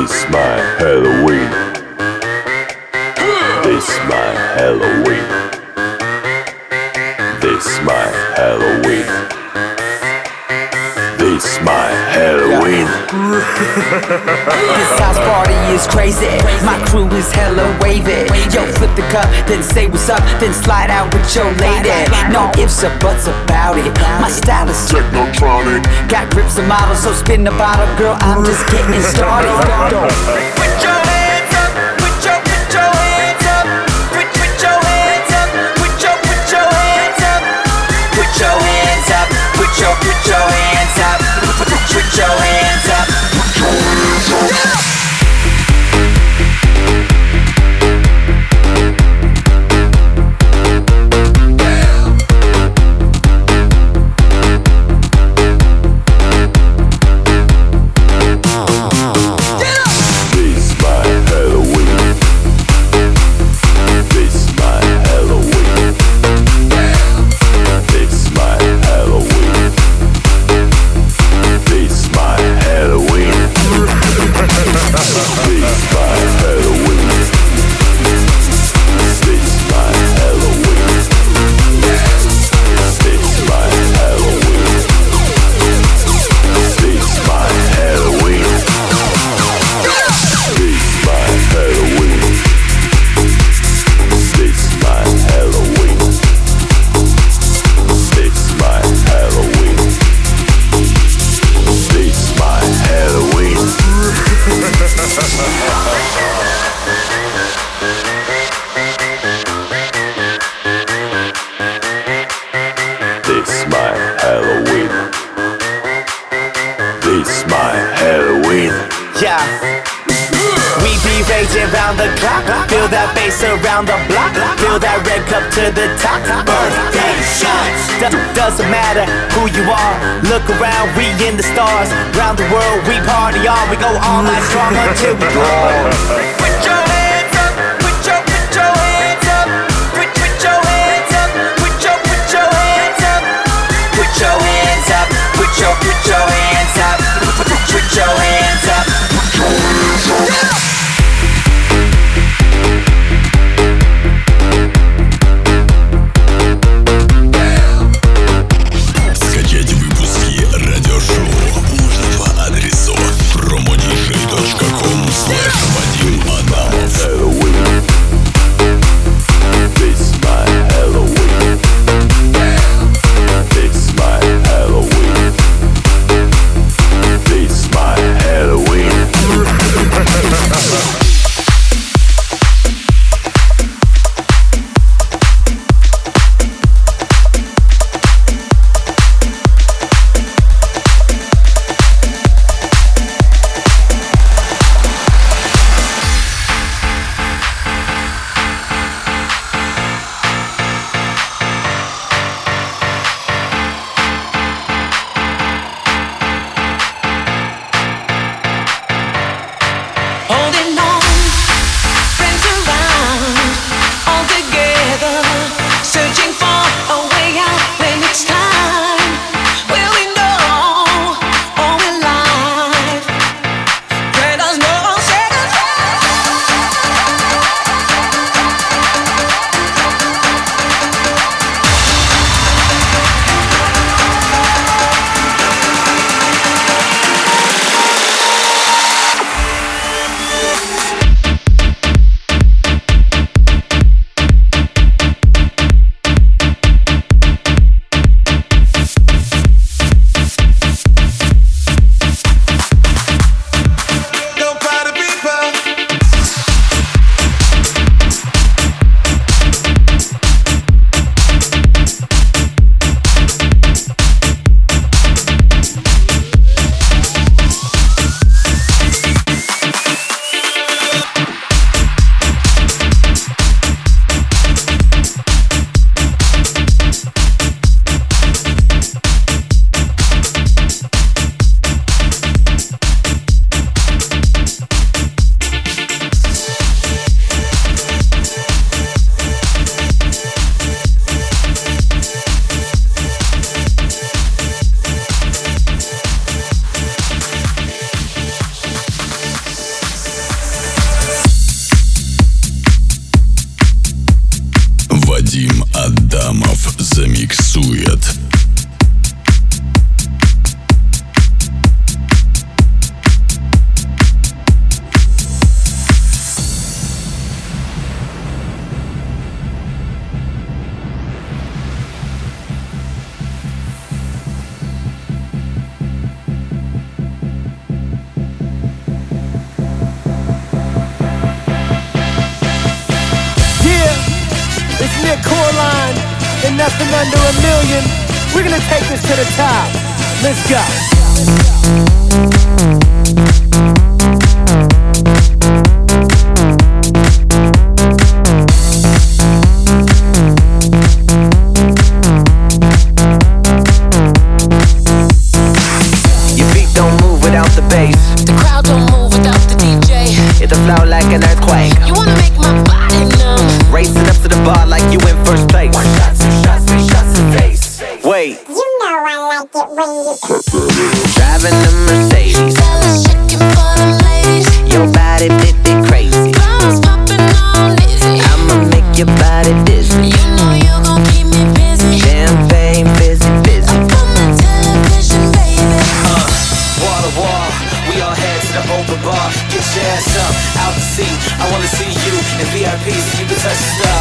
This my Halloween. This my Halloween. This my Halloween. This my Halloween. This house party is crazy. My crew is hella wavy. Yo, flip the cup, then say what's up, then slide out with your lady. No ifs or buts about it. My style is technotronic. Got grips and models, so spin the bottle, girl. I'm just getting started. Put your hands up, put your hands up, put your hands up, put your hands up, put your hands up, put your hands up, put your hands up. This my Halloween. This my Halloween. Yeah. We be raging round the clock. Feel that bass around the block. Feel that red cup to the top. Birthday shots. Doesn't matter who you are. Look around, we in the stars. Round the world, we party on. We go all night strong until we roar. Put your hands up. Put your hands up. Put your hands up. Put your hands up. Put your hands up. Put your hands up. Put your hands up. Скачать выпуски радиошоу можно по адресу promodj.com/Vadim Adam. замиксует. It's near Coraline and nothing under a million. We're gonna take this to the top. Let's go. Your feet don't move without the bass. The crowd don't move without the DJ. It'll flow like an earthquake. You wanna make my body numb. Racing up to the bar like you in first place. One shot, two shots, three shots to face. Wait, You know I like it when you driving the Mercedes. Fellas checking for them ladies. Your body fit it crazy. Bottles popping on dizzy. I'ma make your body dizzy. You know you gon' keep me busy. Champagne, busy, busy. Up on the television, baby. Wall to wall, we all head to the open bar. Get your ass up, out the seat. I wanna see you in VIP so you can touch the stuff.